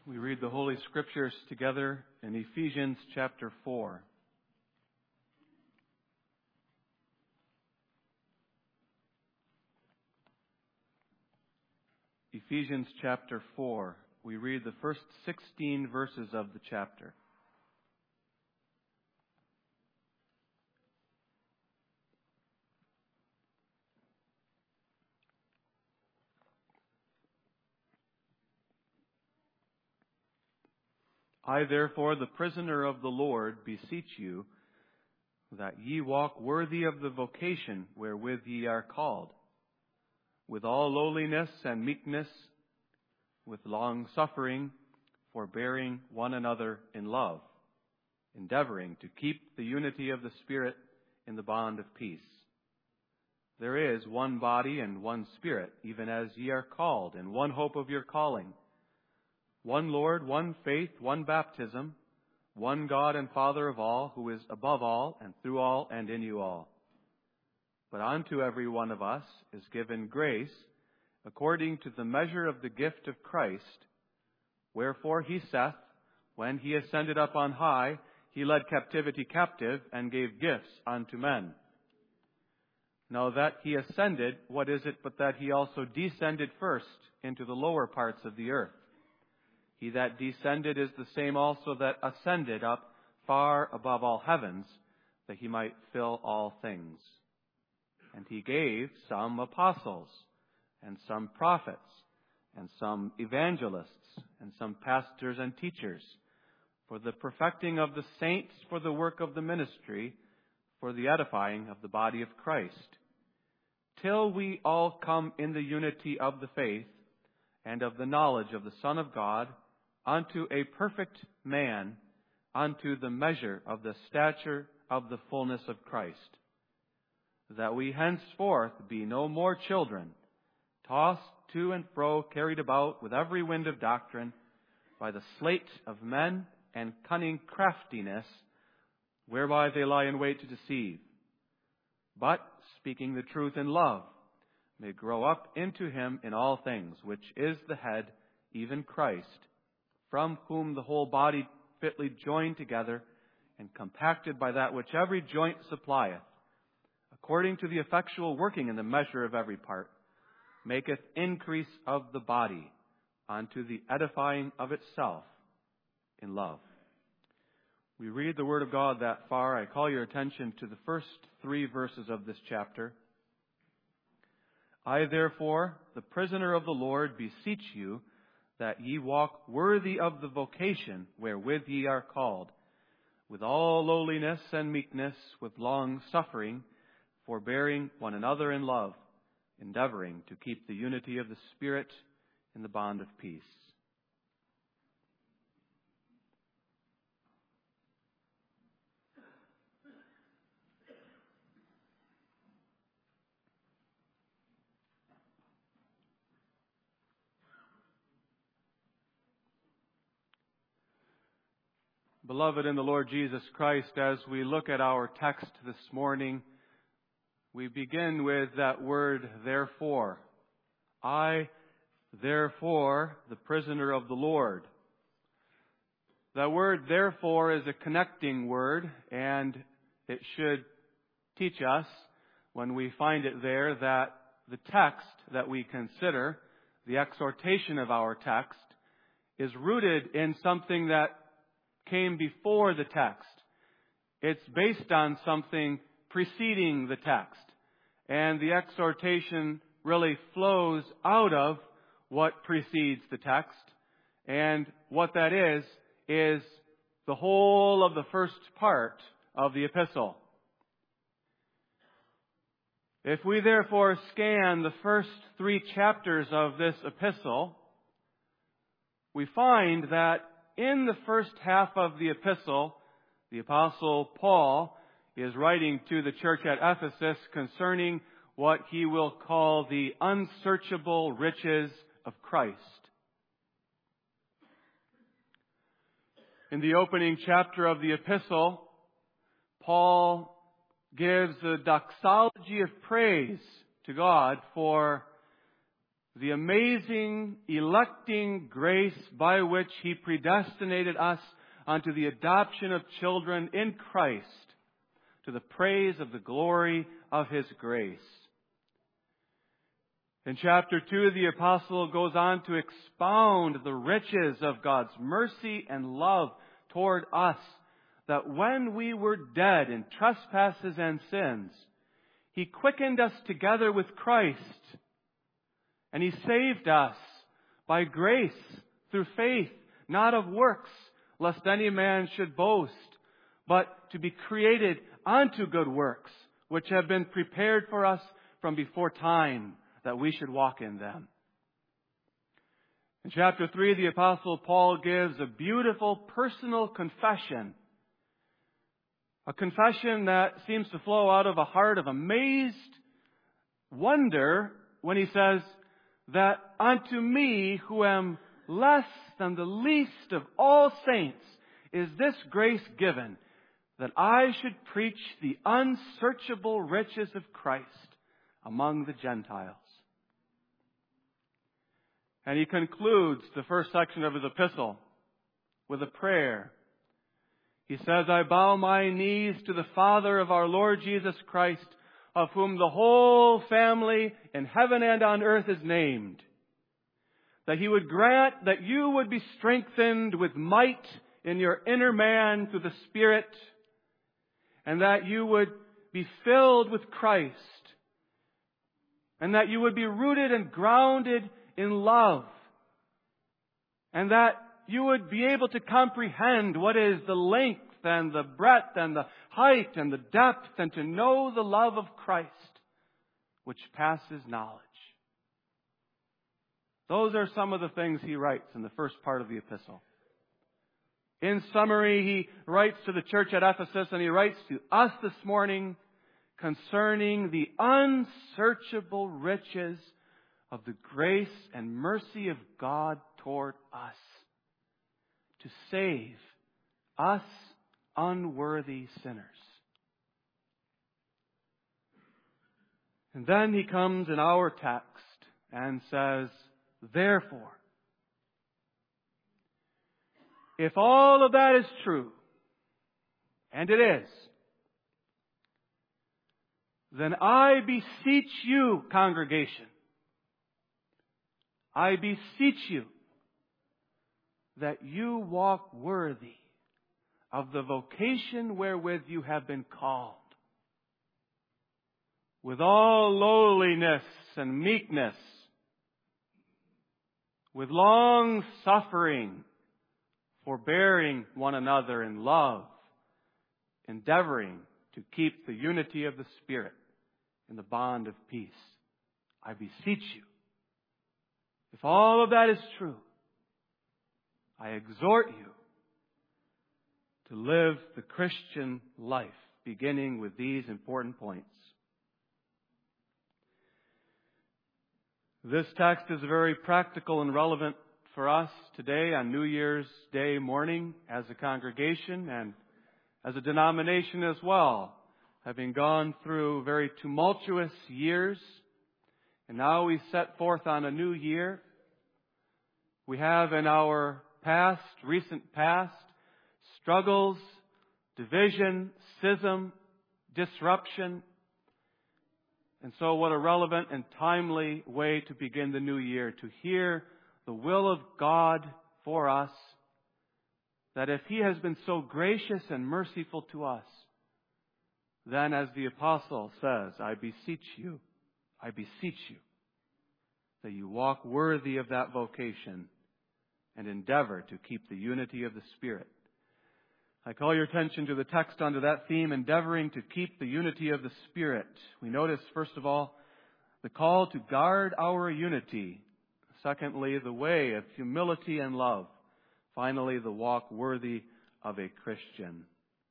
We read the Holy Scriptures together in Ephesians chapter 4. Ephesians chapter 4. We read the first 16 verses of the chapter. I therefore, the prisoner of the Lord, beseech you, that ye walk worthy of the vocation wherewith ye are called, with all lowliness and meekness, with long suffering, forbearing one another in love, endeavoring to keep the unity of the Spirit in the bond of peace. There is one body and one Spirit, even as ye are called, and one hope of your calling. One Lord, one faith, one baptism, one God and Father of all, who is above all, and through all, and in you all. But unto every one of us is given grace, according to the measure of the gift of Christ. Wherefore he saith, when he ascended up on high, he led captivity captive, and gave gifts unto men. Now that he ascended, what is it but that he also descended first into the lower parts of the earth? He that descended is the same also that ascended up far above all heavens, that he might fill all things. And he gave some apostles, and some prophets, and some evangelists, and some pastors and teachers, for the perfecting of the saints, for the work of the ministry, for the edifying of the body of Christ, till we all come in the unity of the faith and of the knowledge of the Son of God, unto a perfect man, unto the measure of the stature of the fullness of Christ, that we henceforth be no more children, tossed to and fro, carried about with every wind of doctrine, by the sleight of men and cunning craftiness, whereby they lie in wait to deceive. But, speaking the truth in love, may grow up into him in all things, which is the head, even Christ, from whom the whole body fitly joined together and compacted by that which every joint supplieth, according to the effectual working in the measure of every part, maketh increase of the body unto the edifying of itself in love. We read the Word of God that far. I call your attention to the first 3 verses of this chapter. I therefore, the prisoner of the Lord, beseech you, that ye walk worthy of the vocation wherewith ye are called, with all lowliness and meekness, with long suffering, forbearing one another in love, endeavoring to keep the unity of the Spirit in the bond of peace. Beloved in the Lord Jesus Christ, as we look at our text this morning, we begin with that word, therefore. I, therefore, the prisoner of the Lord. That word, therefore, is a connecting word, and it should teach us, when we find it there, that the text that we consider, the exhortation of our text, is rooted in something that came before the text. It's based on something preceding the text. And the exhortation really flows out of what precedes the text. And what that is the whole of the first part of the epistle. If we therefore scan the first 3 chapters of this epistle, we find that in the first half of the epistle, the Apostle Paul is writing to the church at Ephesus concerning what he will call the unsearchable riches of Christ. In the opening chapter of the epistle, Paul gives a doxology of praise to God for the amazing electing grace by which He predestinated us unto the adoption of children in Christ, to the praise of the glory of His grace. In chapter 2, the apostle goes on to expound the riches of God's mercy and love toward us, that when we were dead in trespasses and sins, He quickened us together with Christ, and He saved us by grace through faith, not of works, lest any man should boast, but to be created unto good works, which have been prepared for us from before time, that we should walk in them. In chapter 3, the Apostle Paul gives a beautiful personal confession. A confession that seems to flow out of a heart of amazed wonder when he says that unto me, who am less than the least of all saints, is this grace given, that I should preach the unsearchable riches of Christ among the Gentiles. And he concludes the first section of his epistle with a prayer. He says, I bow my knees to the Father of our Lord Jesus Christ, of whom the whole family in heaven and on earth is named, that He would grant that you would be strengthened with might in your inner man through the Spirit, and that you would be filled with Christ, and that you would be rooted and grounded in love, and that you would be able to comprehend what is the length and the breadth and the height and the depth, and to know the love of Christ, which passes knowledge. Those are some of the things he writes in the first part of the epistle. In summary, he writes to the church at Ephesus, and he writes to us this morning concerning the unsearchable riches of the grace and mercy of God toward us, to save us unworthy sinners. And then he comes in our text and says, therefore, if all of that is true, and it is, then I beseech you, congregation, I beseech you that you walk worthy of the vocation wherewith you have been called, with all lowliness and meekness, with long suffering, forbearing one another in love, endeavoring to keep the unity of the Spirit in the bond of peace. I beseech you, if all of that is true, I exhort you to live the Christian life, beginning with these important points. This text is very practical and relevant for us today on New Year's Day morning as a congregation and as a denomination as well, having gone through very tumultuous years. And now we set forth on a new year. We have in our recent past, struggles, division, schism, disruption. And so what a relevant and timely way to begin the new year, to hear the will of God for us, that if He has been so gracious and merciful to us, then as the apostle says, I beseech you, that you walk worthy of that vocation and endeavor to keep the unity of the Spirit. I call your attention to the text under that theme, endeavoring to keep the unity of the Spirit. We notice, first of all, the call to guard our unity. Secondly, the way of humility and love. Finally, the walk worthy of a Christian.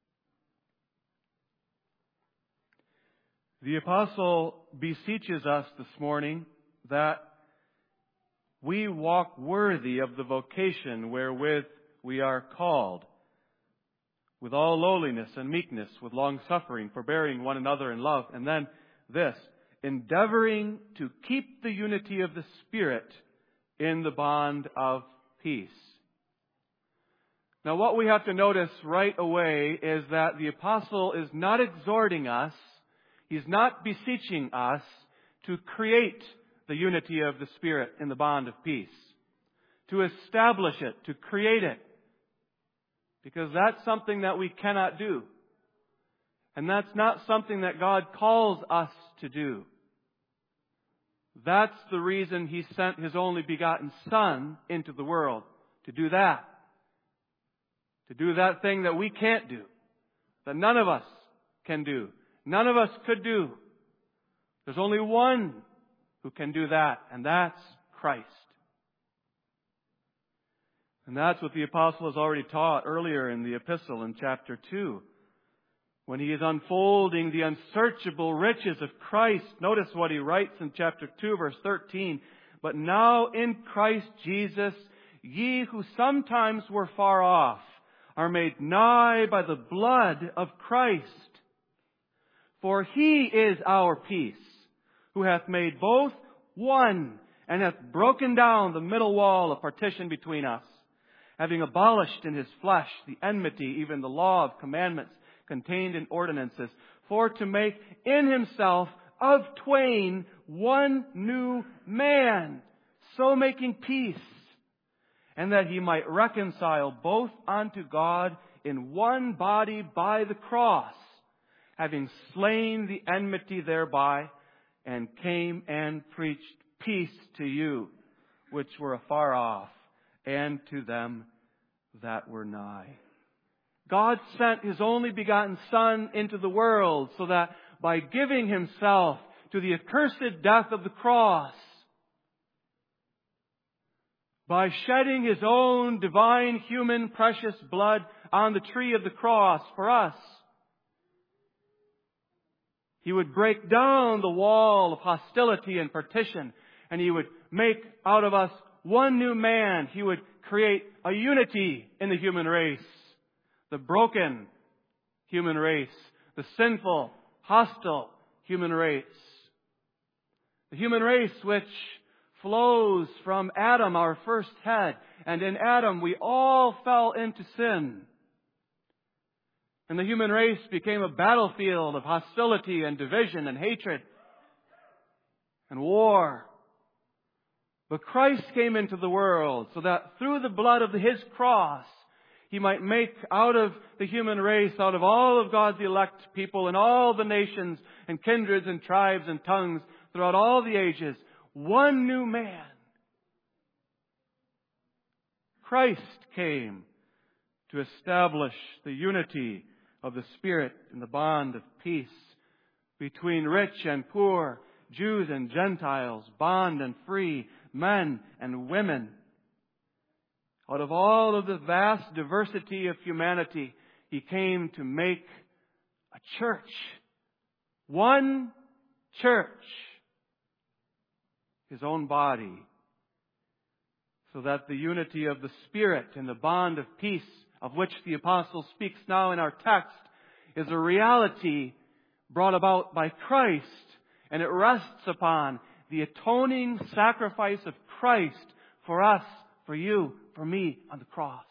The apostle beseeches us this morning that we walk worthy of the vocation wherewith we are called, with all lowliness and meekness, with long suffering, forbearing one another in love. And then this, endeavoring to keep the unity of the Spirit in the bond of peace. Now, what we have to notice right away is that the apostle is not exhorting us, he's not beseeching us to create the unity of the Spirit in the bond of peace, to establish it, to create it, because that's something that we cannot do. And that's not something that God calls us to do. That's the reason He sent His only begotten Son into the world, to do that. To do that thing that we can't do, that none of us can do, none of us could do. There's only one who can do that, and that's Christ. And that's what the apostle has already taught earlier in the epistle in chapter 2. When he is unfolding the unsearchable riches of Christ, notice what he writes in chapter 2, verse 13. But now in Christ Jesus, ye who sometimes were far off, are made nigh by the blood of Christ. For He is our peace, who hath made both one, and hath broken down the middle wall of partition between us, having abolished in His flesh the enmity, even the law of commandments contained in ordinances, for to make in Himself of twain one new man, so making peace, and that He might reconcile both unto God in one body by the cross, having slain the enmity thereby, and came and preached peace to you, which were afar off, and to them that were nigh. God sent His only begotten Son into the world so that by giving Himself to the accursed death of the cross, by shedding His own divine, human, precious blood on the tree of the cross for us, He would break down the wall of hostility and partition, and He would make out of us one new man. He would create a unity in the human race. The broken human race. The sinful, hostile human race. The human race which flows from Adam, our first head. And in Adam we all fell into sin. And the human race became a battlefield of hostility and division and hatred and war. But Christ came into the world so that through the blood of His cross, He might make out of the human race, out of all of God's elect people in all the nations and kindreds and tribes and tongues throughout all the ages, one new man. Christ came to establish the unity of the Spirit in the bond of peace between rich and poor, Jews and Gentiles, bond and free, men and women. Out of all of the vast diversity of humanity, He came to make a church. One church. His own body. So that the unity of the Spirit and the bond of peace, of which the apostle speaks now in our text, is a reality brought about by Christ, and it rests upon the atoning sacrifice of Christ for us, for you, for me on the cross.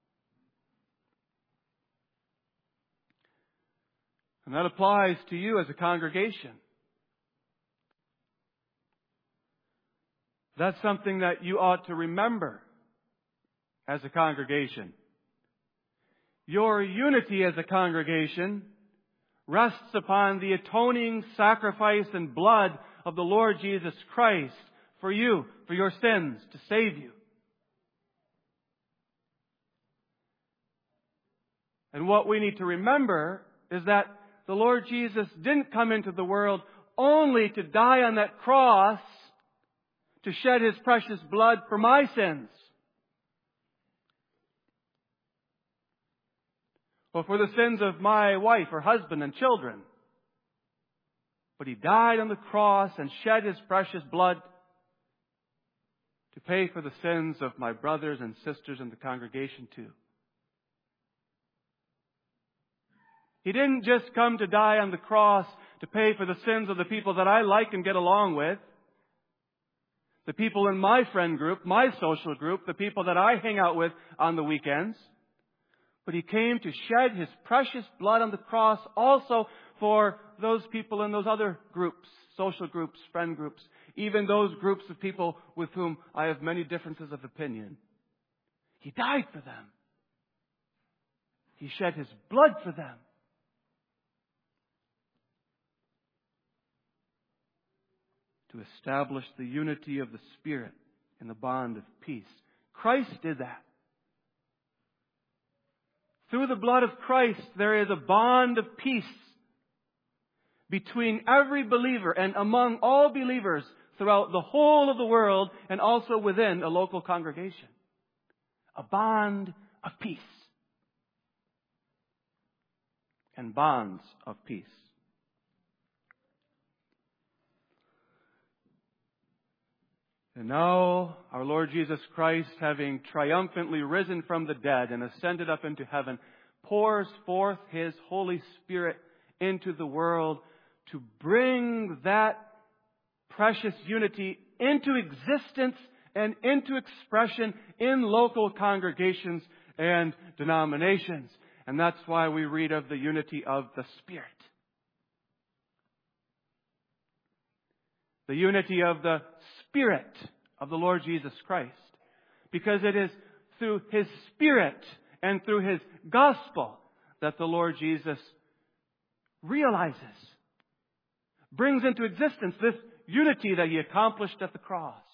And that applies to you as a congregation. That's something that you ought to remember as a congregation. Your unity as a congregation rests upon the atoning sacrifice and blood of the Lord Jesus Christ for you, for your sins, to save you. And what we need to remember is that the Lord Jesus didn't come into the world only to die on that cross to shed His precious blood for my sins, or for the sins of my wife or husband and children. But He died on the cross and shed His precious blood to pay for the sins of my brothers and sisters in the congregation too. He didn't just come to die on the cross to pay for the sins of the people that I like and get along with, the people in my friend group, my social group, the people that I hang out with on the weekends. But He came to shed His precious blood on the cross also for those people in those other groups, social groups, friend groups, even those groups of people with whom I have many differences of opinion. He died for them. He shed His blood for them. To establish the unity of the Spirit in the bond of peace. Christ did that. Through the blood of Christ, there is a bond of peace between every believer and among all believers throughout the whole of the world and also within a local congregation. A bond of peace. And bonds of peace. And now, our Lord Jesus Christ, having triumphantly risen from the dead and ascended up into heaven, pours forth His Holy Spirit into the world to bring that precious unity into existence and into expression in local congregations and denominations. And that's why we read of the unity of the Spirit. The unity of the Spirit of the Lord Jesus Christ. Because it is through His Spirit and through His gospel that the Lord Jesus realizes, brings into existence this unity that He accomplished at the cross.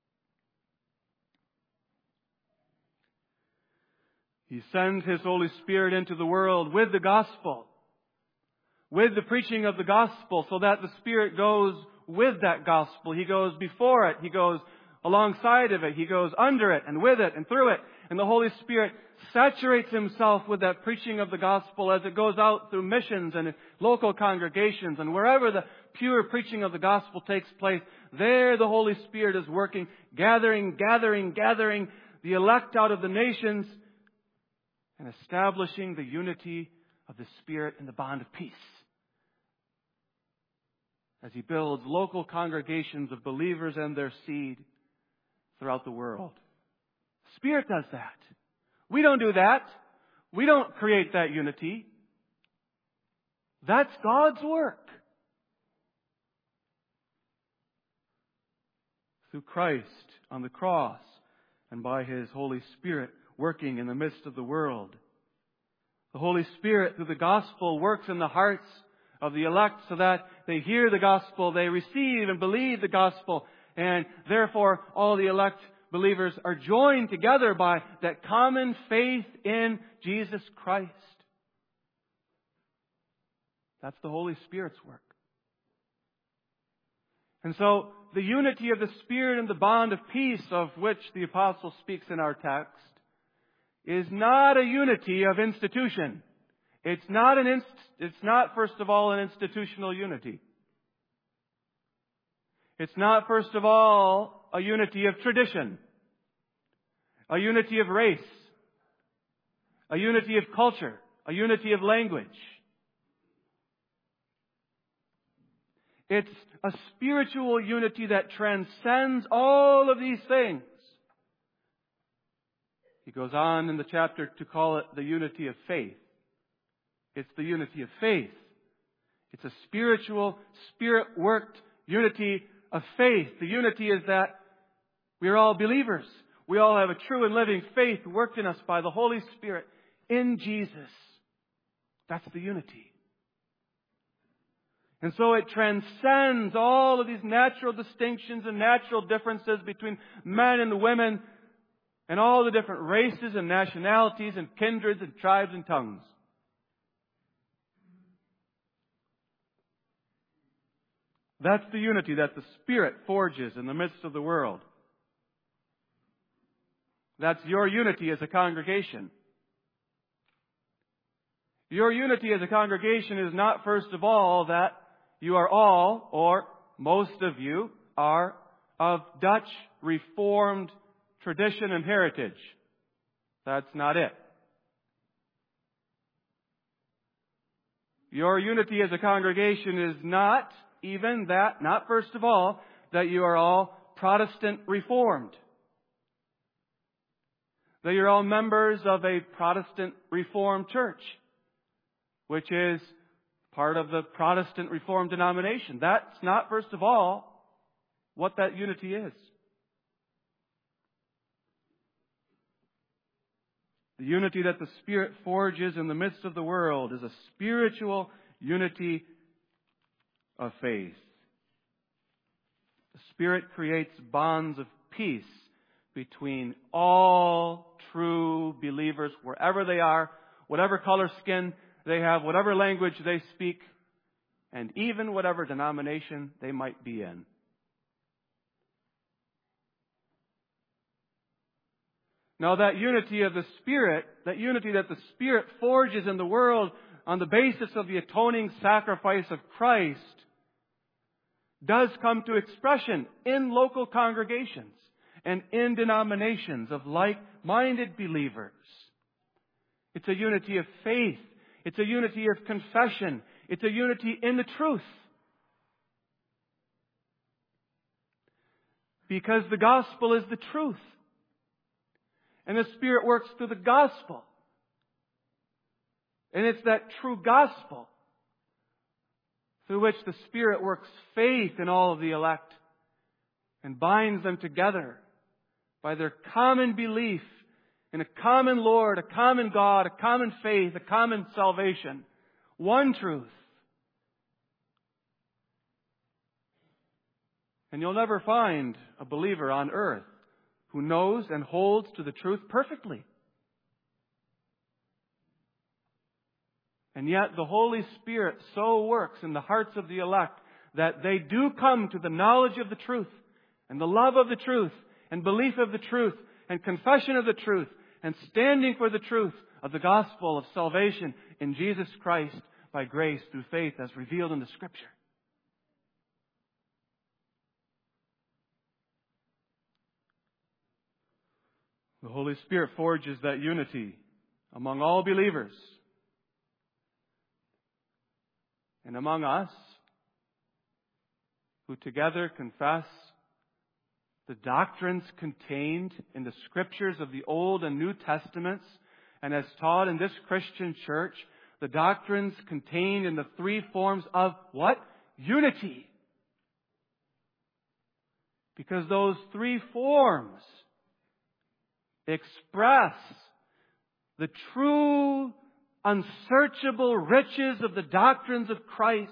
He sends His Holy Spirit into the world with the gospel, with the preaching of the gospel, so that the Spirit goes with that gospel. He goes before it. He goes alongside of it. He goes under it and with it and through it. And the Holy Spirit saturates Himself with that preaching of the gospel as it goes out through missions and local congregations. And wherever the pure preaching of the gospel takes place, there the Holy Spirit is working, gathering the elect out of the nations and establishing the unity of the Spirit in the bond of peace. As He builds local congregations of believers and their seed throughout the world. Spirit does that. We don't do that. We don't create that unity. That's God's work. Through Christ on the cross and by His Holy Spirit working in the midst of the world. The Holy Spirit through the gospel works in the hearts of the elect so that they hear the gospel, they receive and believe the gospel, and therefore all the elect believers are joined together by that common faith in Jesus Christ. That's the Holy Spirit's work. And so the unity of the Spirit and the bond of peace of which the apostle speaks in our text is not a unity of institution. It's not, first of all, an institutional unity. It's not, first of all, a unity of tradition, a unity of race, a unity of culture, a unity of language. It's a spiritual unity that transcends all of these things. He goes on in the chapter to call it the unity of faith. It's the unity of faith. It's a spiritual, Spirit-worked unity of faith. The unity is that we are all believers. We all have a true and living faith worked in us by the Holy Spirit in Jesus. That's the unity. And so it transcends all of these natural distinctions and natural differences between men and women and all the different races and nationalities and kindreds and tribes and tongues. That's the unity that the Spirit forges in the midst of the world. That's your unity as a congregation. Your unity as a congregation is not, first of all, that you are all, or most of you, are of Dutch Reformed tradition and heritage. That's not it. Your unity as a congregation is not first of all, that you are all Protestant Reformed. That you're all members of a Protestant Reformed church, which is part of the Protestant Reformed denomination. That's not, first of all, what that unity is. The unity that the Spirit forges in the midst of the world is a spiritual unity of faith. The Spirit creates bonds of peace between all true believers, wherever they are, whatever color skin they have, whatever language they speak, and even whatever denomination they might be in. Now that unity of the Spirit, that unity that the Spirit forges in the world on the basis of the atoning sacrifice of Christ, does come to expression in local congregations and in denominations of like-minded believers. It's a unity of faith. It's a unity of confession. It's a unity in the truth. Because the gospel is the truth. And the Spirit works through the gospel. And it's that true gospel through which the Spirit works faith in all of the elect and binds them together by their common belief in a common Lord, a common God, a common faith, a common salvation. One truth. And you'll never find a believer on earth who knows and holds to the truth perfectly. And yet the Holy Spirit so works in the hearts of the elect that they do come to the knowledge of the truth and the love of the truth and belief of the truth and confession of the truth and standing for the truth of the gospel of salvation in Jesus Christ by grace through faith as revealed in the Scripture. The Holy Spirit forges that unity among all believers and among us who together confess the doctrines contained in the Scriptures of the Old and New Testaments, and as taught in this Christian church, the doctrines contained in the three forms of what? Unity. Because those three forms express the true, unsearchable riches of the doctrines of Christ.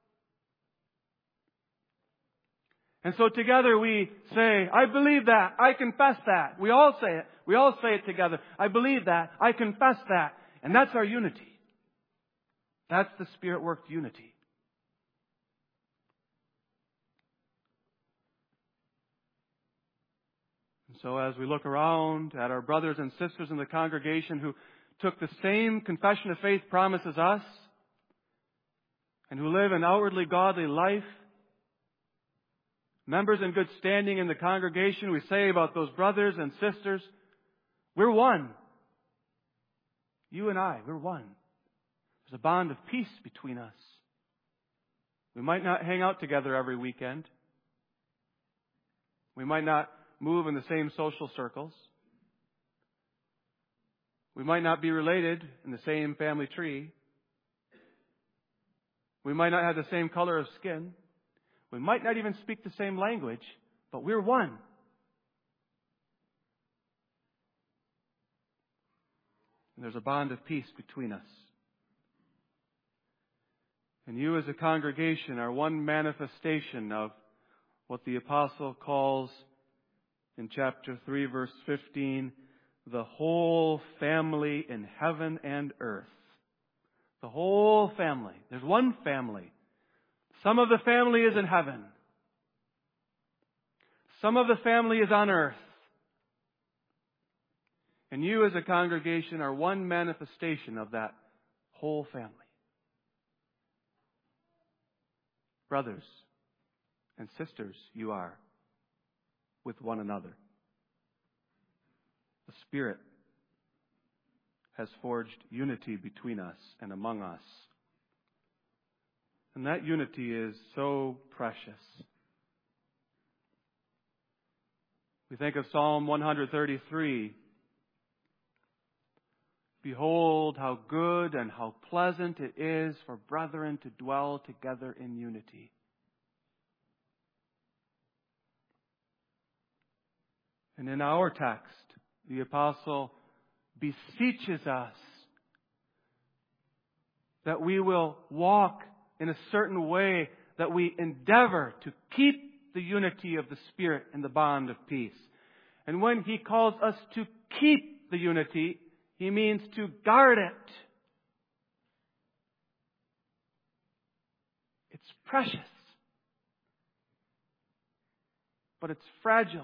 And so together we say, I believe that. I confess that. We all say it. We all say it together. I believe that. I confess that. And that's our unity. That's the Spirit-worked unity. And so as we look around at our brothers and sisters in the congregation who took the same confession of faith promise as us and who live an outwardly godly life, members in good standing in the congregation, we say about those brothers and sisters, we're one. You and I, we're one. There's a bond of peace between us. We might not hang out together every weekend. We might not move in the same social circles. We might not be related in the same family tree. We might not have the same color of skin. We might not even speak the same language, but we're one. And there's a bond of peace between us. And you as a congregation are one manifestation of what the apostle calls in chapter 3, verse 15, the whole family in heaven and earth. The whole family. There's one family. Some of the family is in heaven. Some of the family is on earth. And you as a congregation are one manifestation of that whole family. Brothers and sisters, you are with one another. The Spirit has forged unity between us and among us. And that unity is so precious. We think of Psalm 133. Behold, how good and how pleasant it is for brethren to dwell together in unity. And in our text, the apostle beseeches us that we will walk in a certain way, that we endeavor to keep the unity of the Spirit in the bond of peace. And when he calls us to keep the unity, he means to guard it. It's precious, but it's fragile.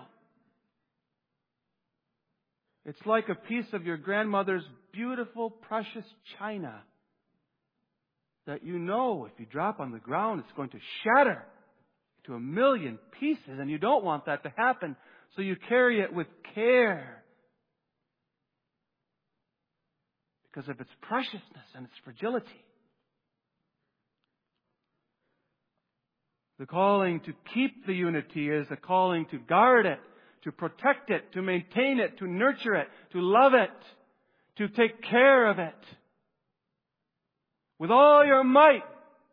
It's like a piece of your grandmother's beautiful, precious china that you know if you drop on the ground, it's going to shatter to a million pieces, and you don't want that to happen. So you carry it with care because of its preciousness and its fragility. The calling to keep the unity is a calling to guard it, to protect it, to maintain it, to nurture it, to love it, to take care of it with all your might.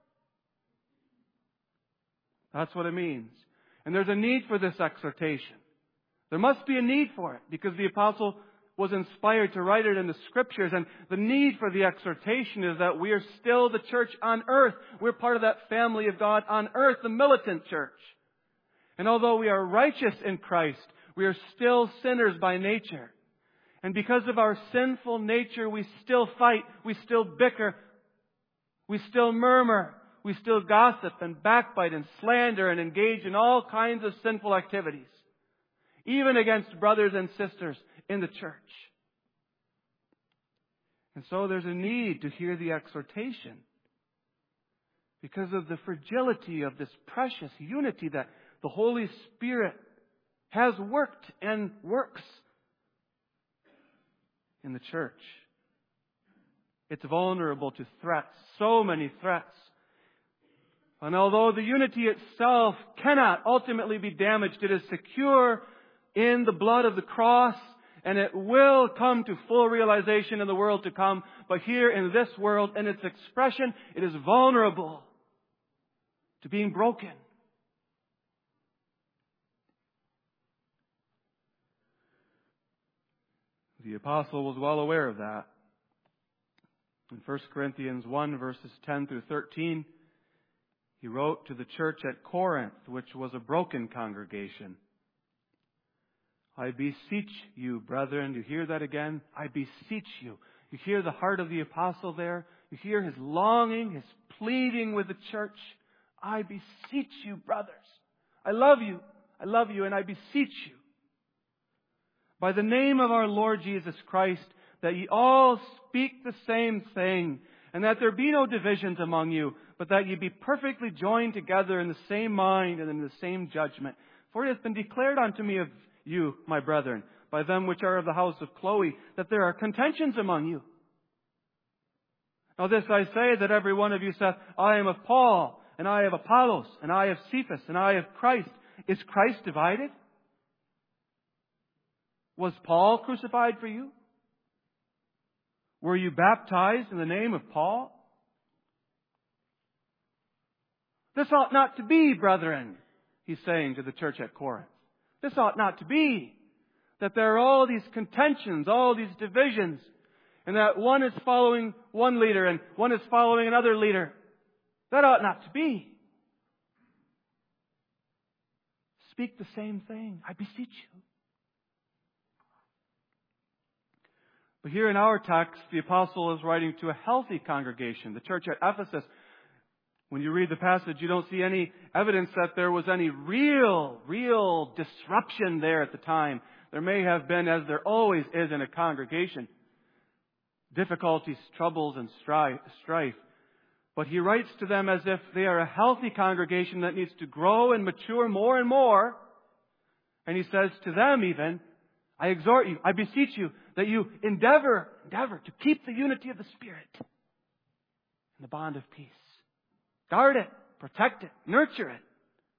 That's what it means. And there's a need for this exhortation. There must be a need for it because the apostle was inspired to write it in the Scriptures. And the need for the exhortation is that we are still the church on earth. We're part of that family of God on earth, the militant church. And although we are righteous in Christ, we are still sinners by nature. And because of our sinful nature, we still fight, we still bicker, we still murmur, we still gossip and backbite and slander and engage in all kinds of sinful activities, even against brothers and sisters in the church. And so there's a need to hear the exhortation because of the fragility of this precious unity that the Holy Spirit has worked and works in the church. It's vulnerable to threats, so many threats. And although the unity itself cannot ultimately be damaged, it is secure in the blood of the cross, and it will come to full realization in the world to come. But here in this world, in its expression, it is vulnerable to being broken. The apostle was well aware of that. In 1 Corinthians 1, verses 10 through 13, he wrote to the church at Corinth, which was a broken congregation. I beseech you, brethren. You hear that again? I beseech you. You hear the heart of the apostle there? You hear his longing, his pleading with the church? I beseech you, brothers. I love you. I love you, and I beseech you. By the name of our Lord Jesus Christ, that ye all speak the same thing, and that there be no divisions among you, but that ye be perfectly joined together in the same mind and in the same judgment. For it has been declared unto me of you, my brethren, by them which are of the house of Chloe, that there are contentions among you. Now this I say, that every one of you saith, I am of Paul, and I of Apollos, and I of Cephas, and I of Christ. Is Christ divided? Was Paul crucified for you? Were you baptized in the name of Paul? This ought not to be, brethren, he's saying to the church at Corinth. This ought not to be. That there are all these contentions, all these divisions, and that one is following one leader and one is following another leader. That ought not to be. Speak the same thing. I beseech you. But here in our text, the apostle is writing to a healthy congregation, the church at Ephesus. When you read the passage, you don't see any evidence that there was any real disruption there at the time. There may have been, as there always is in a congregation, difficulties, troubles, and strife. But he writes to them as if they are a healthy congregation that needs to grow and mature more and more. And he says to them even, I exhort you, I beseech you, that you endeavor to keep the unity of the Spirit in the bond of peace. Guard it, protect it, nurture it.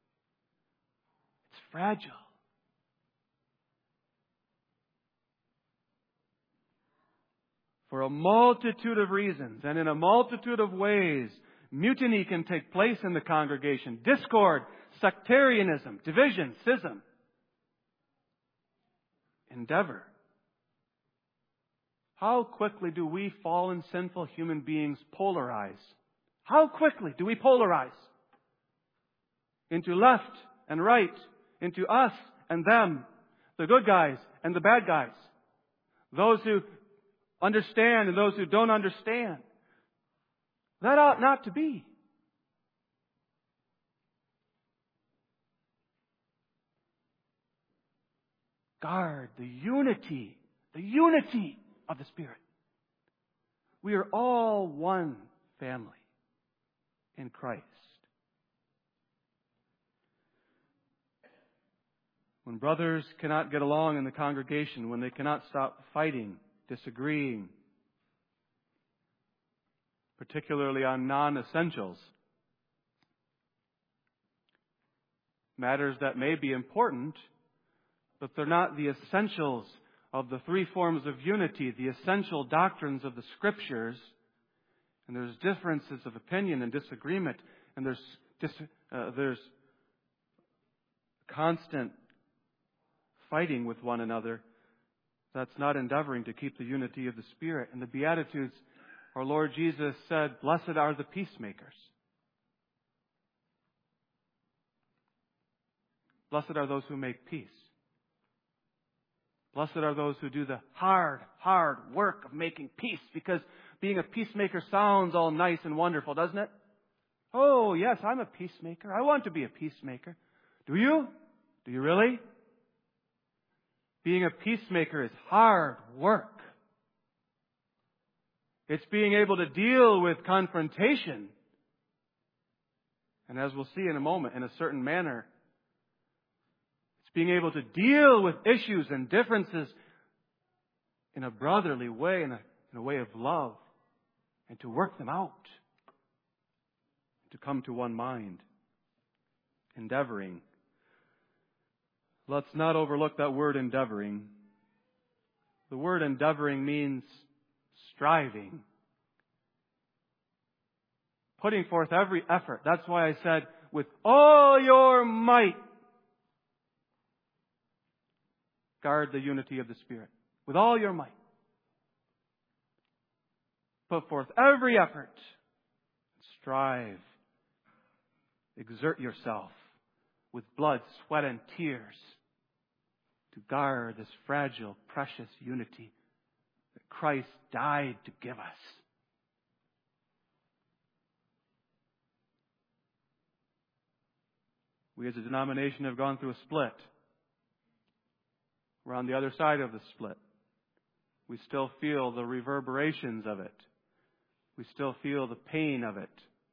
It's fragile. For a multitude of reasons and in a multitude of ways, mutiny can take place in the congregation. Discord, sectarianism, division, schism. Endeavor. How quickly do we fallen, sinful human beings polarize? How quickly do we polarize? Into left and right, into us and them, the good guys and the bad guys, those who understand and those who don't understand. That ought not to be. Guard the unity of the Spirit. We are all one family in Christ. When brothers cannot get along in the congregation, when they cannot stop fighting, disagreeing, particularly on non-essentials, matters that may be important, but they're not the essentials of the three forms of unity, the essential doctrines of the Scriptures, and there's differences of opinion and disagreement, and there's constant fighting with one another. That's not endeavoring to keep the unity of the Spirit. In the Beatitudes, our Lord Jesus said, "Blessed are the peacemakers." Blessed are those who make peace. Blessed are those who do the hard work of making peace, because being a peacemaker sounds all nice and wonderful, doesn't it? Oh, yes, I'm a peacemaker. I want to be a peacemaker. Do you? Do you really? Being a peacemaker is hard work. It's being able to deal with confrontation. And as we'll see in a moment, in a certain manner, it's being able to deal with issues and differences in a brotherly way, in a way of love, and to work them out, to come to one mind, endeavoring. Let's not overlook that word endeavoring. The word endeavoring means striving, putting forth every effort. That's why I said, with all your might, guard the unity of the Spirit. With all your might. Put forth every effort. Strive. Exert yourself with blood, sweat, and tears to guard this fragile, precious unity that Christ died to give us. We as a denomination have gone through a split. We're on the other side of the split. We still feel the reverberations of it. We still feel the pain of it.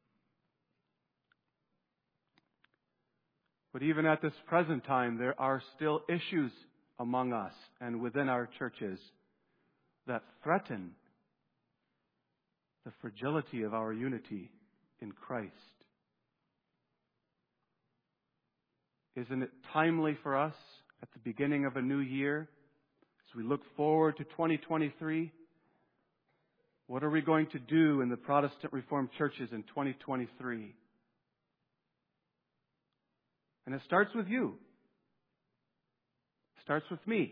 But even at this present time, there are still issues among us and within our churches that threaten the fragility of our unity in Christ. Isn't it timely for us at the beginning of a new year, as we look forward to 2023, what are we going to do in the Protestant Reformed churches in 2023? And it starts with you. It starts with me.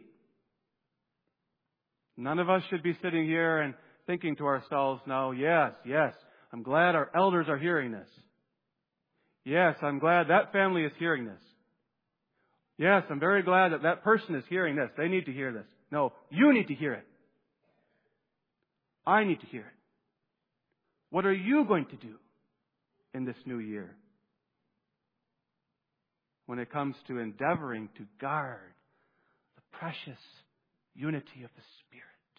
None of us should be sitting here and thinking to ourselves now, yes, I'm glad our elders are hearing this. Yes, I'm glad that family is hearing this. Yes, I'm very glad that that person is hearing this. They need to hear this. No, you need to hear it. I need to hear it. What are you going to do in this new year when it comes to endeavoring to guard the precious unity of the Spirit?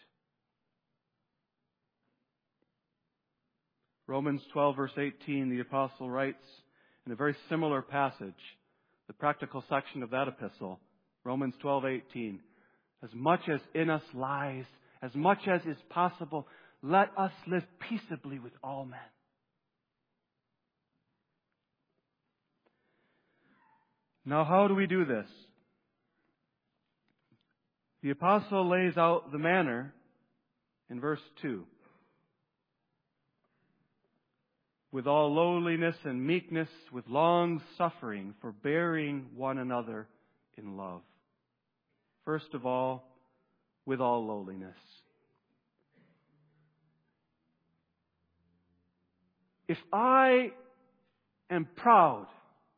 Romans 12, verse 18, the apostle writes in a very similar passage, the practical section of that epistle, Romans 12:18. As much as in us lies, as much as is possible, let us live peaceably with all men. Now, how do we do this? The apostle lays out the manner in verse 2. With all lowliness and meekness, with long suffering, forbearing one another in love. First of all, with all lowliness. If I am proud,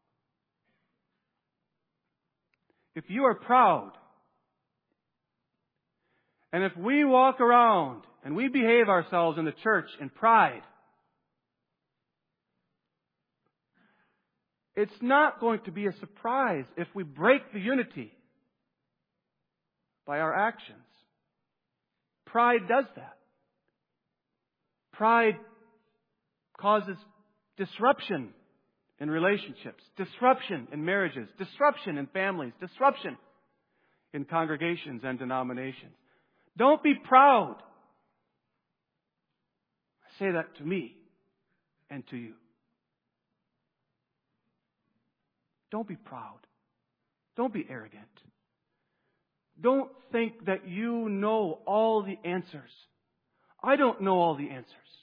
if you are proud, and if we walk around and we behave ourselves in the church in pride, it's not going to be a surprise if we break the unity by our actions. Pride does that. Pride causes disruption in relationships, disruption in marriages, disruption in families, disruption in congregations and denominations. Don't be proud. I say that to me and to you. Don't be proud. Don't be arrogant. Don't think that you know all the answers. I don't know all the answers.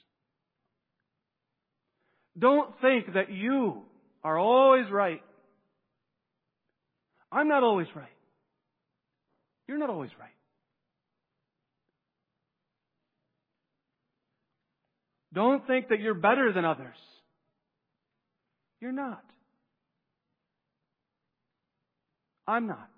Don't think that you are always right. I'm not always right. You're not always right. Don't think that you're better than others. You're not. I'm not.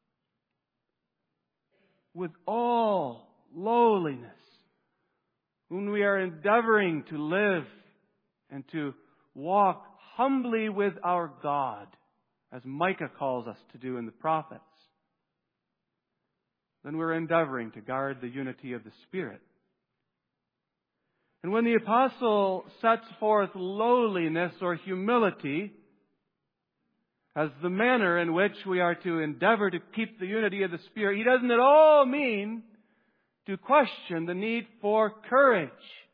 With all lowliness, when we are endeavoring to live and to walk humbly with our God, as Micah calls us to do in the prophets, then we're endeavoring to guard the unity of the Spirit. And when the apostle sets forth lowliness or humility as the manner in which we are to endeavor to keep the unity of the Spirit, he doesn't at all mean to question the need for courage.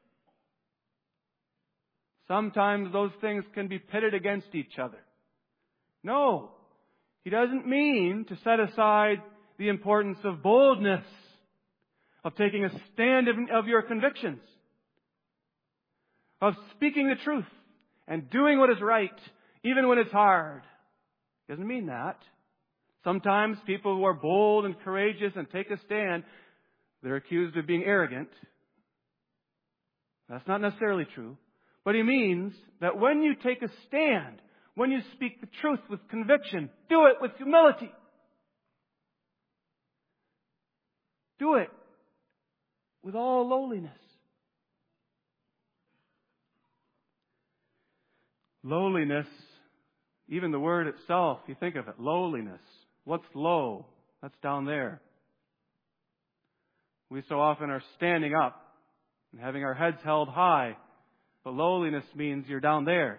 Sometimes those things can be pitted against each other. No, he doesn't mean to set aside the importance of boldness, of taking a stand of your convictions, of speaking the truth and doing what is right, even when it's hard. He doesn't mean that. Sometimes people who are bold and courageous and take a stand, they're accused of being arrogant. That's not necessarily true. But he means that when you take a stand, when you speak the truth with conviction, do it with humility. Do it with all lowliness. Lowliness, even the word itself, you think of it, lowliness. What's low? That's down there. We so often are standing up and having our heads held high, but lowliness means you're down there.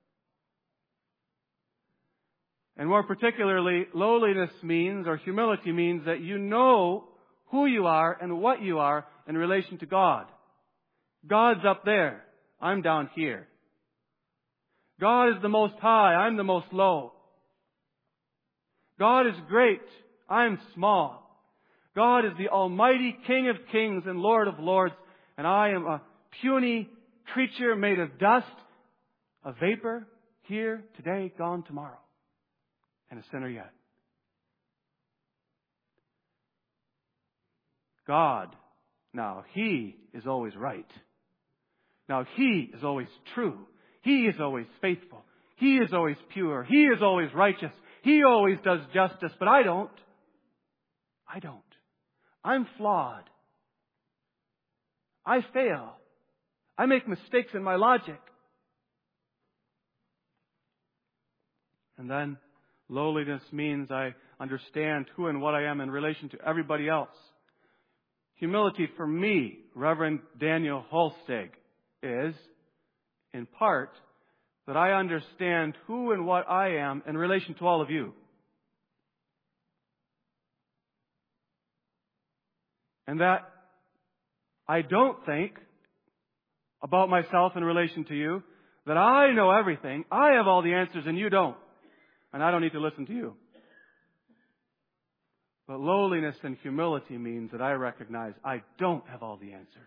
And more particularly, lowliness means, or humility means, that you know who you are and what you are in relation to God. God's up there. I'm down here. God is the most high. I'm the most low. God is great. I'm small. God is the almighty King of kings and Lord of lords, and I am a puny creature made of dust, a vapor, here, today, gone tomorrow, and a sinner yet. God, now, He is always right. Now, He is always true. He is always faithful. He is always pure. He is always righteous. He always does justice, but I don't. I don't. I'm flawed. I fail. I make mistakes in my logic. And then lowliness means I understand who and what I am in relation to everybody else. Humility for me, Reverend Daniel Holstig, is, in part, that I understand who and what I am in relation to all of you. And that I don't think about myself in relation to you, that I know everything, I have all the answers and you don't. and I don't need to listen to you. But lowliness and humility means that I recognize I don't have all the answers.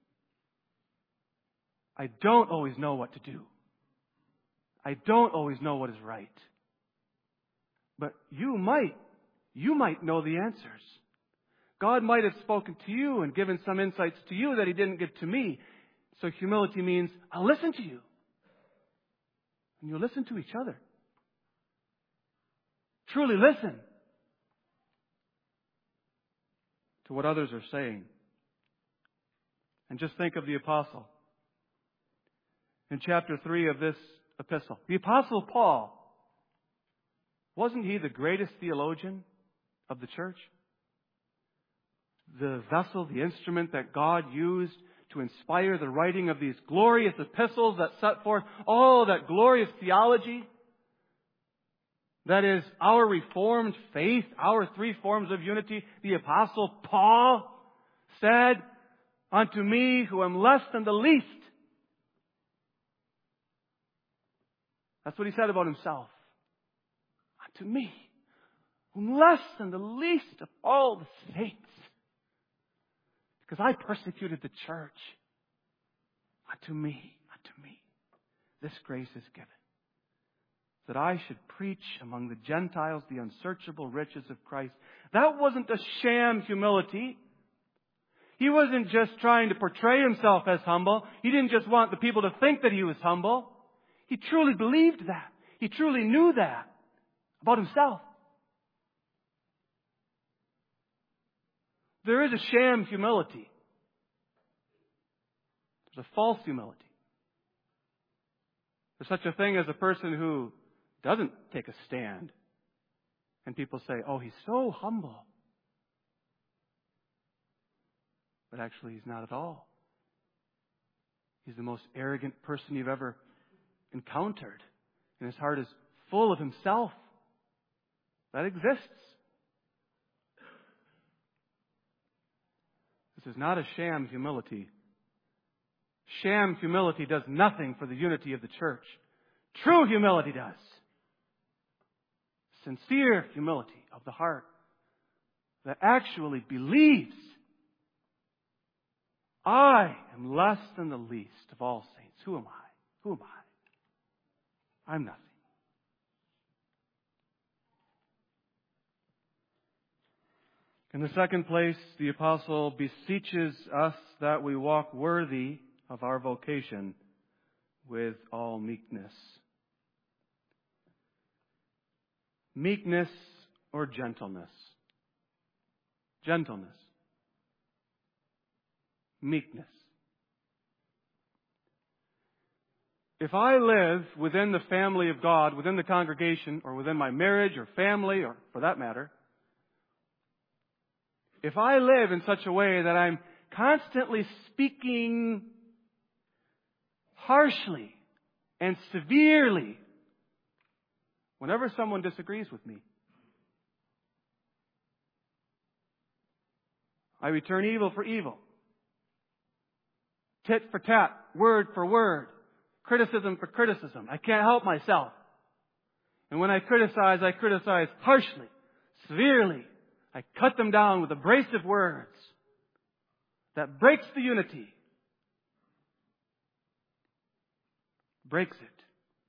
I don't always know what to do. I don't always know what is right. But you might know the answers. God might have spoken to you and given some insights to you that He didn't give to me. So humility means I'll listen to you. And you'll listen to each other. Truly listen to what others are saying. And just think of the apostle. In chapter 3 of this epistle, the apostle Paul, wasn't he the greatest theologian of the church? The vessel, the instrument that God used to inspire the writing of these glorious epistles that set forth all that glorious theology. That is our Reformed faith, our three forms of unity. The apostle Paul said, "Unto me who am less than the least." That's what he said about himself. Unto me, who am less than the least of all the saints. Because I persecuted the church. Unto me, this grace is given. That I should preach among the Gentiles the unsearchable riches of Christ. That wasn't a sham humility. He wasn't just trying to portray himself as humble. He didn't just want the people to think that he was humble. He truly believed that. He truly knew that about himself. There is a sham humility. There's a false humility. There's such a thing as a person who doesn't take a stand. And people say, "Oh, he's so humble." But actually, he's not at all. He's the most arrogant person you've ever encountered. And his heart is full of himself. That exists. This is not a sham humility. Sham humility does nothing for the unity of the church. True humility does. Sincere humility of the heart that actually believes, I am less than the least of all saints. Who am I? Who am I? I'm nothing. In the second place, the apostle beseeches us that we walk worthy of our vocation with all meekness. Meekness or gentleness? Gentleness. Meekness. If I live within the family of God, within the congregation, or within my marriage or family, or for that matter, if I live in such a way that I'm constantly speaking harshly and severely whenever someone disagrees with me, I return evil for evil, tit for tat, word for word, criticism for criticism. I can't help myself. And when I criticize harshly, severely. I cut them down with abrasive words. That breaks the unity. Breaks it.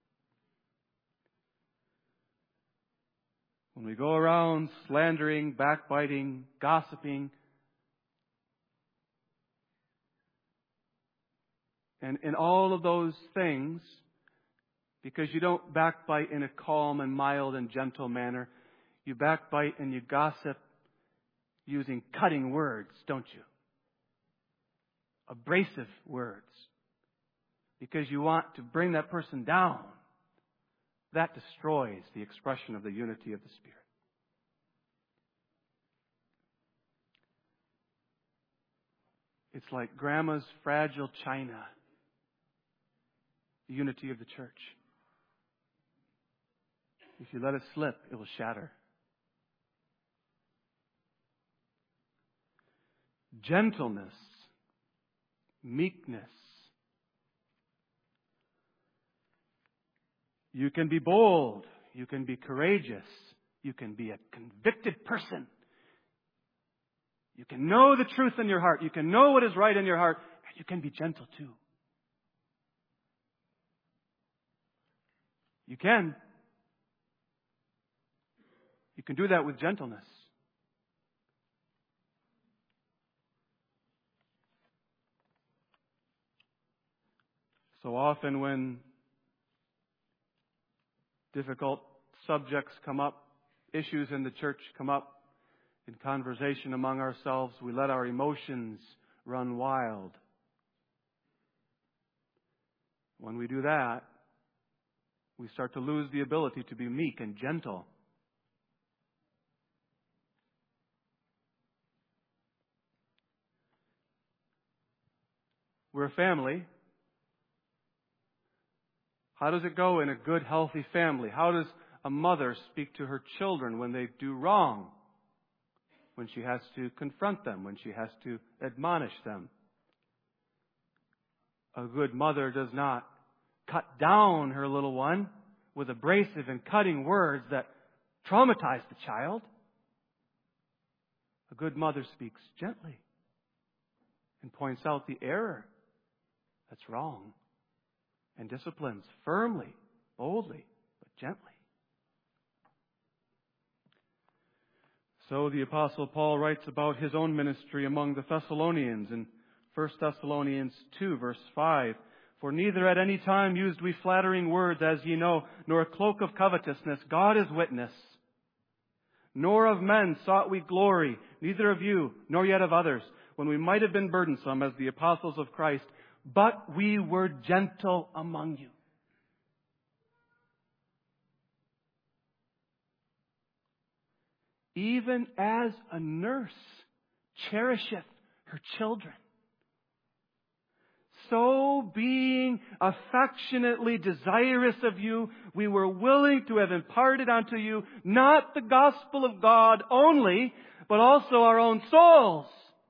When we go around slandering, backbiting, gossiping, and in all of those things, because you don't backbite in a calm and mild and gentle manner, you backbite and you gossip using cutting words, don't you? Abrasive words. Because you want to bring that person down. That destroys the expression of the unity of the Spirit. It's like grandma's fragile china. The unity of the church. If you let it slip, it will shatter. Gentleness, meekness. You can be bold You can be courageous. You can be a convicted person. You can know the truth in your heart. You can know what is right in your heart. And you can be gentle too. You can. You can do that with gentleness. So often when difficult subjects come up, issues in the church come up, in conversation among ourselves, we let our emotions run wild. When we do that, we start to lose the ability to be meek and gentle. We're a family. How does it go in a good, healthy family? How does a mother speak to her children when they do wrong? When she has to confront them, when she has to admonish them. A good mother does not cut down her little one with abrasive and cutting words that traumatize the child. A good mother speaks gently and points out the error that's wrong and disciplines firmly, boldly, but gently. So the Apostle Paul writes about his own ministry among the Thessalonians in 1 Thessalonians 2, verse 5. For neither at any time used we flattering words, as ye know, nor a cloak of covetousness. God is witness. Nor of men sought we glory, neither of you, nor yet of others, when we might have been burdensome as the apostles of Christ, but we were gentle among you. Even as a nurse cherisheth her children, so being affectionately desirous of you, we were willing to have imparted unto you not the gospel of God only, but also our own souls.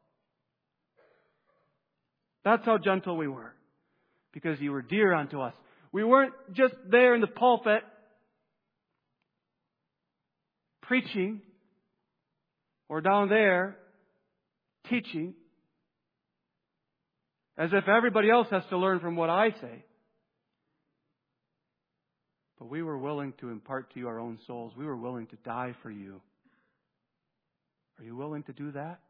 That's how gentle we were, because you were dear unto us. We weren't just there in the pulpit preaching, or down there teaching, as if everybody else has to learn from what I say. But we were willing to impart to you our own souls. We were willing to die for you. Are you willing to do that?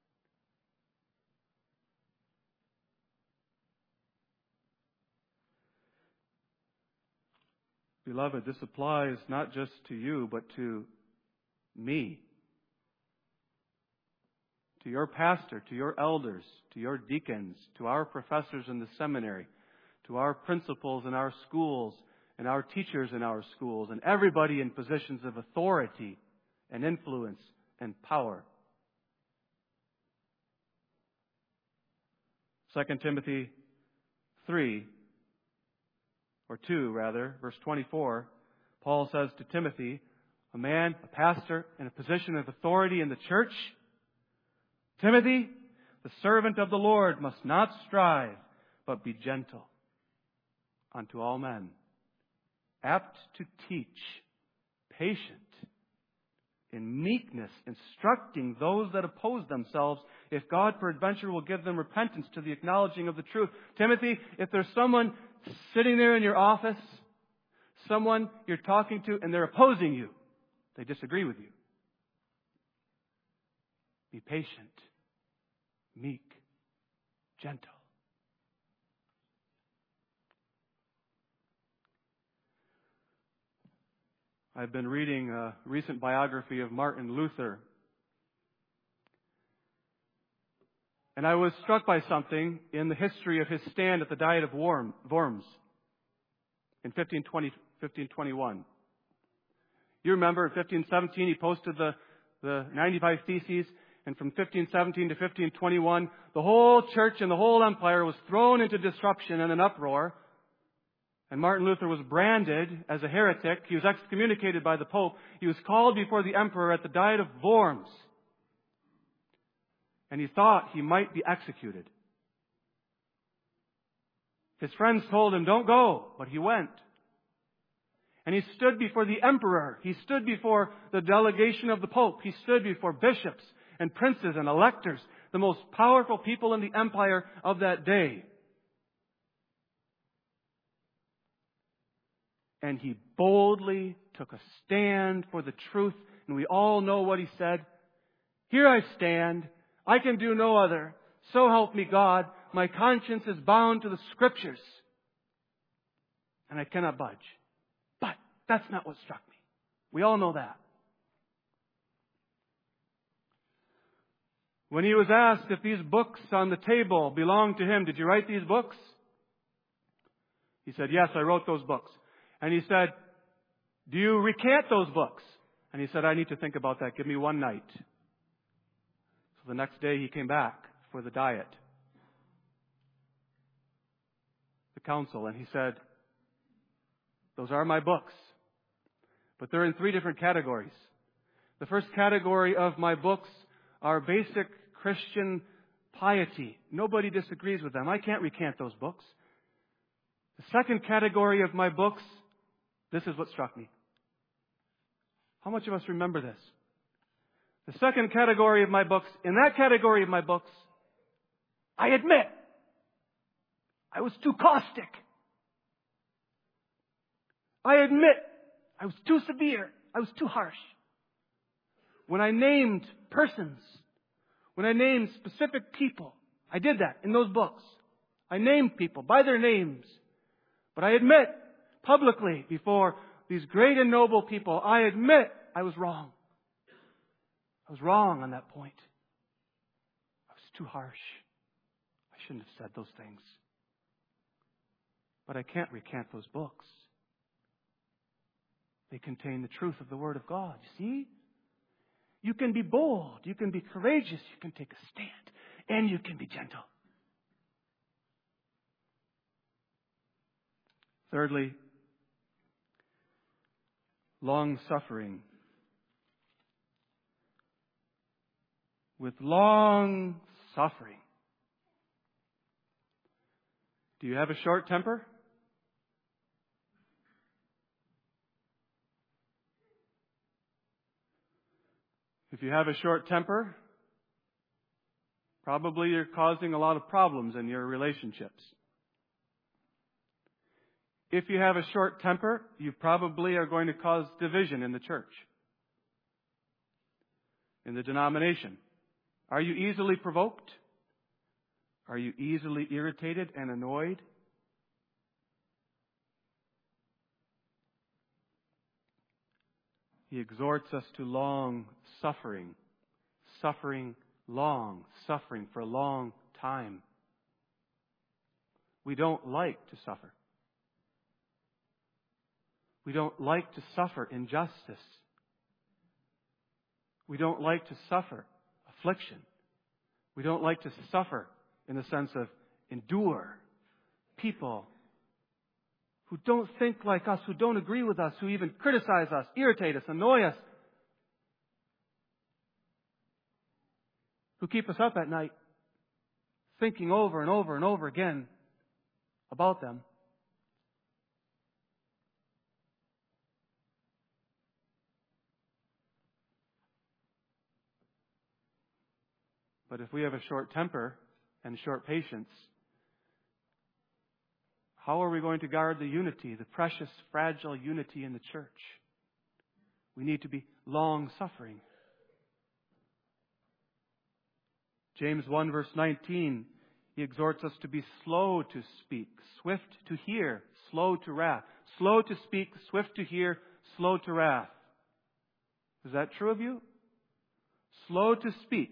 Beloved, this applies not just to you, but to me. To your pastor, to your elders, to your deacons, to our professors in the seminary, to our principals in our schools, and our teachers in our schools, and everybody in positions of authority and influence and power. 2 Timothy 2, verse 24, Paul says to Timothy, a man, a pastor, in a position of authority in the church, Timothy, the servant of the Lord, must not strive, but be gentle unto all men, apt to teach, patient, in meekness, instructing those that oppose themselves, if God peradventure will give them repentance to the acknowledging of the truth. Timothy, if there's someone sitting there in your office, someone you're talking to, and they're opposing you, they disagree with you, be patient, meek, gentle. I've been reading a recent biography of Martin Luther. And I was struck by something in the history of his stand at the Diet of Worms in 1521. You remember in 1517 he posted the 95 Theses, and from 1517 to 1521 the whole church and the whole empire was thrown into disruption and an uproar. And Martin Luther was branded as a heretic. He was excommunicated by the Pope. He was called before the emperor at the Diet of Worms. And he thought he might be executed. His friends told him, don't go, but he went. And he stood before the emperor. He stood before the delegation of the Pope. He stood before bishops and princes and electors, the most powerful people in the empire of that day. And he boldly took a stand for the truth. And we all know what he said. Here I stand. I can do no other. So help me God. My conscience is bound to the Scriptures. And I cannot budge. But that's not what struck me. We all know that. When he was asked if these books on the table belonged to him, did you write these books? He said, yes, I wrote those books. And he said, do you recant those books? And he said, I need to think about that. Give me one night. So the next day he came back for the diet, the council, and he said, those are my books. But they're in 3 different categories. The first category of my books are basic Christian piety. Nobody disagrees with them. I can't recant those books. The second category of my books, this is what struck me. How much of us remember this? The second category of my books, in that category of my books, I admit, I was too caustic. I admit, I was too severe. I was too harsh. When I named persons, when I named specific people, I did that in those books. I named people by their names. But I admit publicly before these great and noble people, I admit I was wrong. I was wrong on that point. I was too harsh. I shouldn't have said those things. But I can't recant those books. They contain the truth of the Word of God. You see? You can be bold. You can be courageous. You can take a stand. And you can be gentle. Thirdly, long-suffering. With long suffering. Do you have a short temper? If you have a short temper, probably you're causing a lot of problems in your relationships. If you have a short temper, you probably are going to cause division in the church, in the denomination. Are you easily provoked? Are you easily irritated and annoyed? He exhorts us to long suffering. Suffering long. Suffering for a long time. We don't like to suffer. We don't like to suffer injustice. We don't like to suffer affliction. We don't like to suffer in the sense of endure people who don't think like us, who don't agree with us, who even criticize us, irritate us, annoy us, who keep us up at night thinking over and over and over again about them. But if we have a short temper and short patience, how are we going to guard the unity, the precious, fragile unity in the church? We need to be long-suffering. James 1 verse 19, he exhorts us to be slow to speak, swift to hear, slow to wrath. Slow to speak, swift to hear, slow to wrath. Is that true of you? Slow to speak.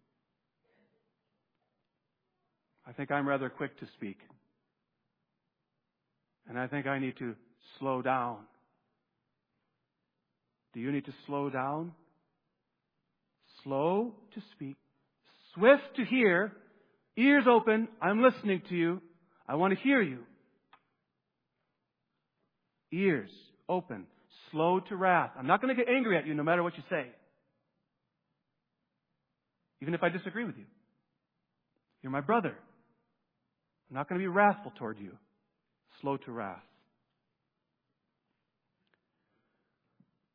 I think I'm rather quick to speak. And I think I need to slow down. Do you need to slow down? Slow to speak. Swift to hear. Ears open. I'm listening to you. I want to hear you. Ears open. Slow to wrath. I'm not going to get angry at you no matter what you say. Even if I disagree with you. You're my brother. I'm not going to be wrathful toward you. Slow to wrath.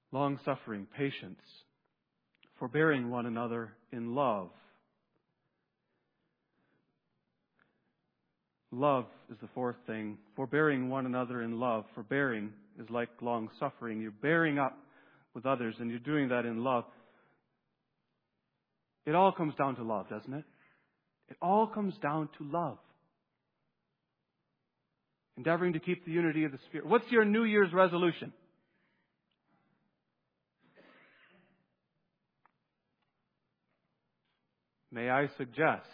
long-suffering, patience, forbearing one another in love. Love is the fourth thing. Forbearing one another in love. Forbearing is like long-suffering. You're bearing up with others, and you're doing that in love. It all comes down to love, doesn't it? It all comes down to love. Endeavoring to keep the unity of the Spirit. What's your New Year's resolution? May I suggest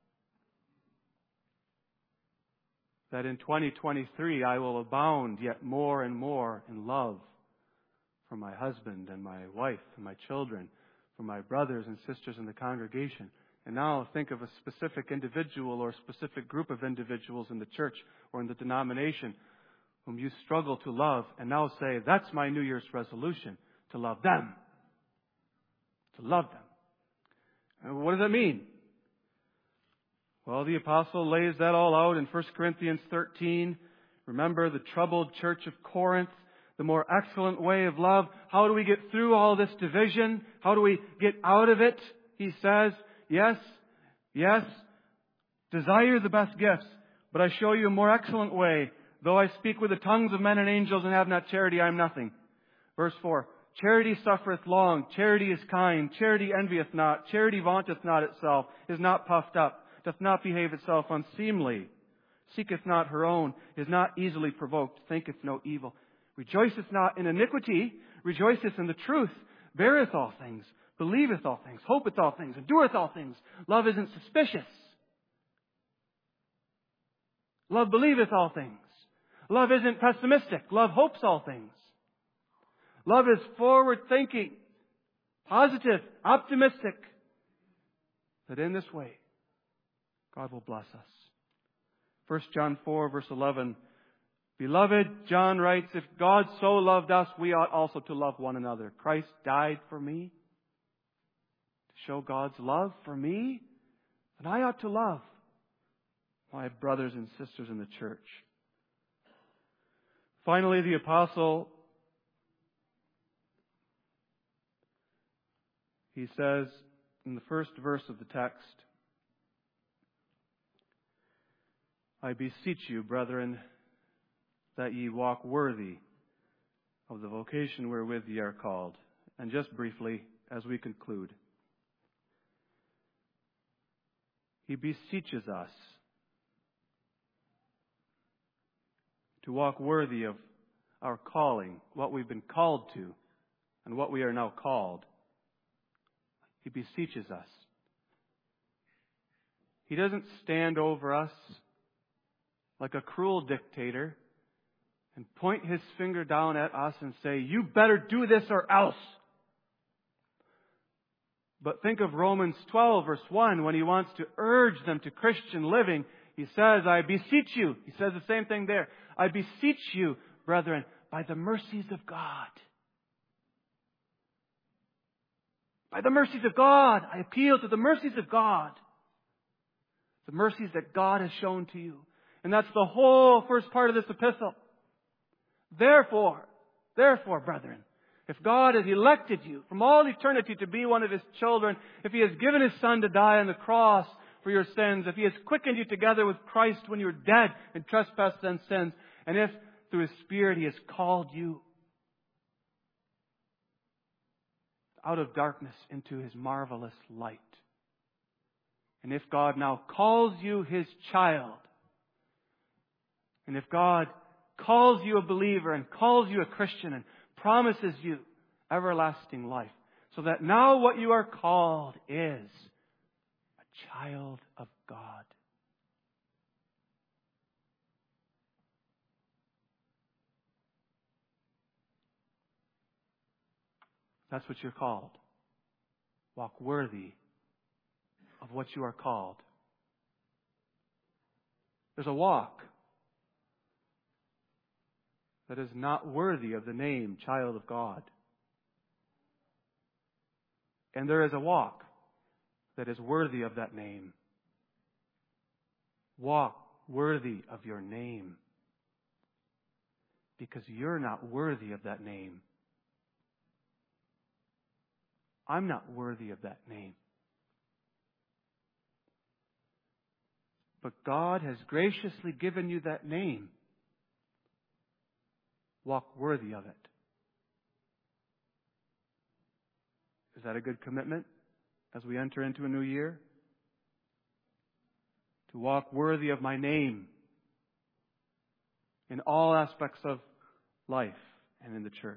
that in 2023 I will abound yet more and more in love for my husband and my wife and my children, for my brothers and sisters in the congregation. And now think of a specific individual or a specific group of individuals in the church or in the denomination whom you struggle to love, and now say, that's my New Year's resolution, to love them. To love them. And what does that mean? Well, the apostle lays that all out in 1 Corinthians 13. Remember the troubled church of Corinth, the more excellent way of love. How do we get through all this division? How do we get out of it? He says, yes, desire the best gifts, but I show you a more excellent way. Though I speak with the tongues of men and angels and have not charity, I am nothing. Verse 4, charity suffereth long, charity is kind, charity envieth not, charity vaunteth not itself, is not puffed up, doth not behave itself unseemly, seeketh not her own, is not easily provoked, thinketh no evil, rejoiceth not in iniquity, rejoiceth in the truth, beareth all things, believeth all things, hopeth all things, endureth all things. Love isn't suspicious. Love believeth all things. Love isn't pessimistic. Love hopes all things. Love is forward-thinking, positive, optimistic. That in this way, God will bless us. 1 John 4, verse 11. Beloved, John writes, if God so loved us, we ought also to love one another. Christ died for me. To show God's love for me, and I ought to love my brothers and sisters in the church. Finally, the apostle, he says in the first verse of the text, I beseech you, brethren, that ye walk worthy of the vocation wherewith ye are called. And just briefly, as we conclude, he beseeches us to walk worthy of our calling, what we've been called to, and what we are now called. He beseeches us. He doesn't stand over us like a cruel dictator and point his finger down at us and say, you better do this or else. But think of Romans 12, verse 1, when he wants to urge them to Christian living. He says, I beseech you. He says the same thing there. I beseech you, brethren, by the mercies of God. By the mercies of God. I appeal to the mercies of God. The mercies that God has shown to you. And that's the whole first part of this epistle. Therefore, brethren, if God has elected you from all eternity to be one of His children, if He has given His Son to die on the cross for your sins, if He has quickened you together with Christ when you were dead in trespasses and sins, and if through His Spirit He has called you out of darkness into His marvelous light, and if God now calls you His child, and if God calls you a believer and calls you a Christian and promises you everlasting life, so that now what you are called is a child of God. That's what you're called. Walk worthy of what you are called. There's a walk that is not worthy of the name child of God. And there is a walk that is worthy of that name. Walk worthy of your name. Because you're not worthy of that name. I'm not worthy of that name. But God has graciously given you that name. Walk worthy of it. Is that a good commitment as we enter into a new year? To walk worthy of my name in all aspects of life and in the church.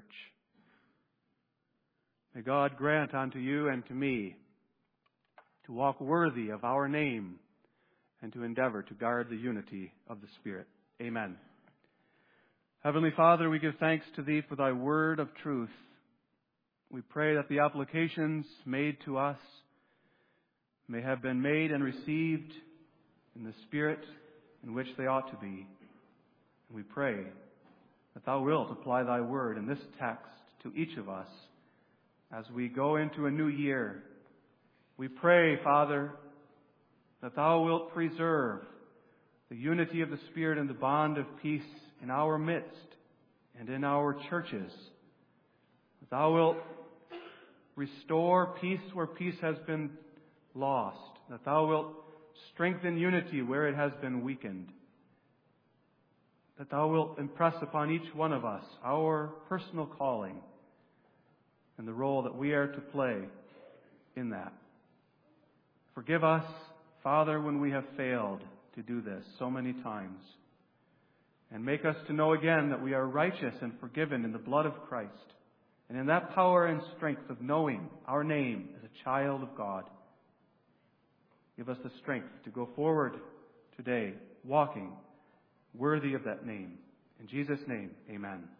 May God grant unto you and to me to walk worthy of our name and to endeavor to guard the unity of the Spirit. Amen. Heavenly Father, we give thanks to Thee for Thy word of truth. We pray that the applications made to us may have been made and received in the spirit in which they ought to be. And we pray that Thou wilt apply Thy word in this text to each of us as we go into a new year. We pray, Father, that Thou wilt preserve the unity of the Spirit and the bond of peace in our midst and in our churches. That Thou wilt restore peace where peace has been lost. That Thou wilt strengthen unity where it has been weakened. That Thou wilt impress upon each one of us our personal calling and the role that we are to play in that. Forgive us, Father, when we have failed to do this so many times. And make us to know again that we are righteous and forgiven in the blood of Christ. And in that power and strength of knowing our name as a child of God. Give us the strength to go forward today, walking worthy of that name. In Jesus' name, amen.